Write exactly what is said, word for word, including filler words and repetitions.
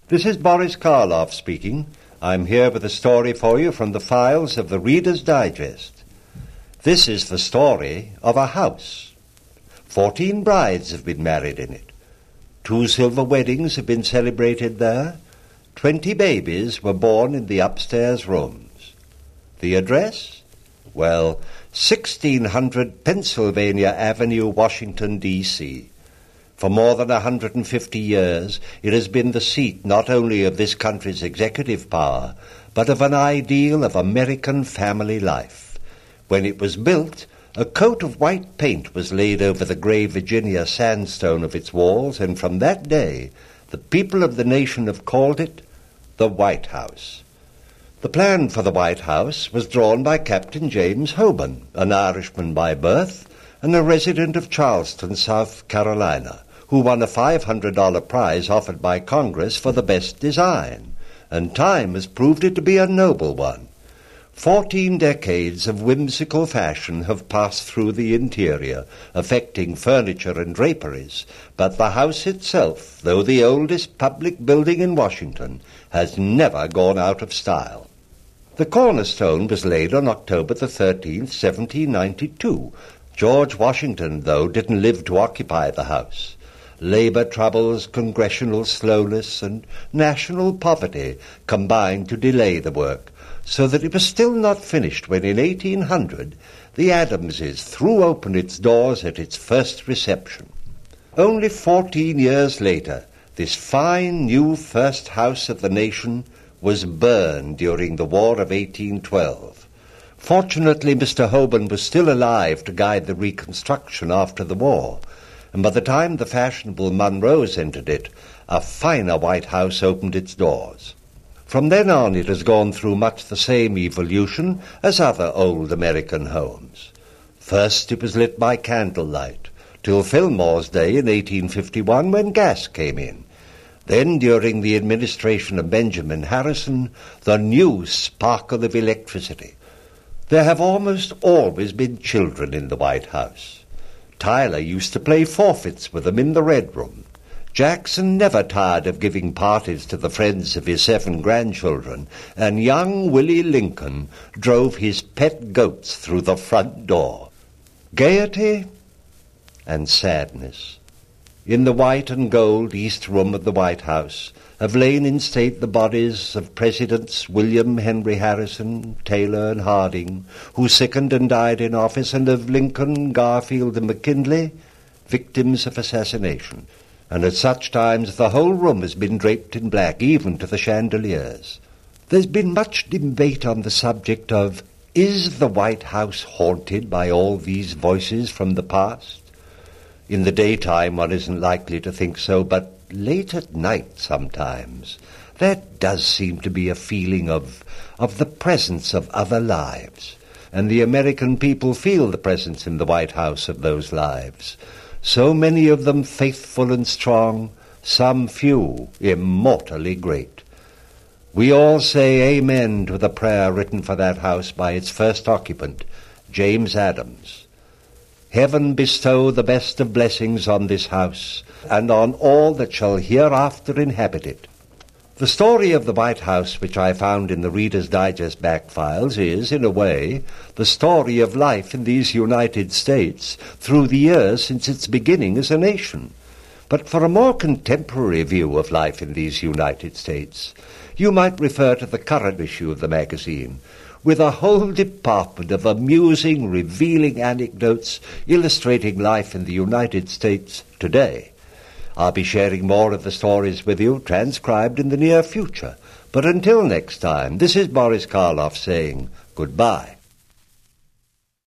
This is Boris Karloff speaking. I'm here with a story for you from the files of the Reader's Digest. This is the story of a house. Fourteen brides have been married in it. Two silver weddings have been celebrated there. Twenty babies were born in the upstairs rooms. The address? Well, sixteen hundred Pennsylvania Avenue, Washington, D C For more than one hundred fifty years, it has been the seat not only of this country's executive power, but of an ideal of American family life. When it was built, a coat of white paint was laid over the gray Virginia sandstone of its walls, and from that day, the people of the nation have called it the White House. The plan for the White House was drawn by Captain James Hoban, an Irishman by birth and a resident of Charleston, South Carolina, who won a five hundred dollars prize offered by Congress for the best design, and time has proved it to be a noble one. Fourteen decades of whimsical fashion have passed through the interior, affecting furniture and draperies, but the house itself, though the oldest public building in Washington, has never gone out of style. The cornerstone was laid on October the thirteenth, seventeen ninety-two. George Washington, though, didn't live to occupy the house. Labor troubles, congressional slowness, and national poverty combined to delay the work, so that it was still not finished when in eighteen hundred the Adamses threw open its doors at its first reception. Only fourteen years later, this fine new first house of the nation was burned during the War of eighteen twelve. Fortunately, Mister Hoban was still alive to guide the reconstruction after the war, and by the time the fashionable Monroes entered it, a finer White House opened its doors. From then on, it has gone through much the same evolution as other old American homes. First, it was lit by candlelight, till Fillmore's day in eighteen fifty-one, when gas came in. Then, during the administration of Benjamin Harrison, the new sparkle of electricity. There have almost always been children in the White House. Tyler used to play forfeits with them in the Red Room. Jackson never tired of giving parties to the friends of his seven grandchildren, and young Willie Lincoln drove his pet goats through the front door. Gaiety and sadness. In the white and gold East Room of the White House have lain in state the bodies of Presidents William Henry Harrison, Taylor, and Harding, who sickened and died in office, and of Lincoln, Garfield, and McKinley, victims of assassination. And at such times the whole room has been draped in black, even to the chandeliers. There's been much debate on the subject of, is the White House haunted by all these voices from the past? In the daytime one isn't likely to think so, but late at night sometimes there does seem to be a feeling of, of the presence of other lives, and the American people feel the presence in the White House of those lives. So many of them faithful and strong, some few immortally great. We all say amen to the prayer written for that house by its first occupant, James Adams. Heaven bestow the best of blessings on this house, and on all that shall hereafter inhabit it. The story of the White House, which I found in the Reader's Digest back files, is, in a way, the story of life in these United States through the years since its beginning as a nation. But for a more contemporary view of life in these United States, you might refer to the current issue of the magazine, with a whole department of amusing, revealing anecdotes illustrating life in the United States today. I'll be sharing more of the stories with you, transcribed in the near future. But until next time, this is Boris Karloff saying goodbye.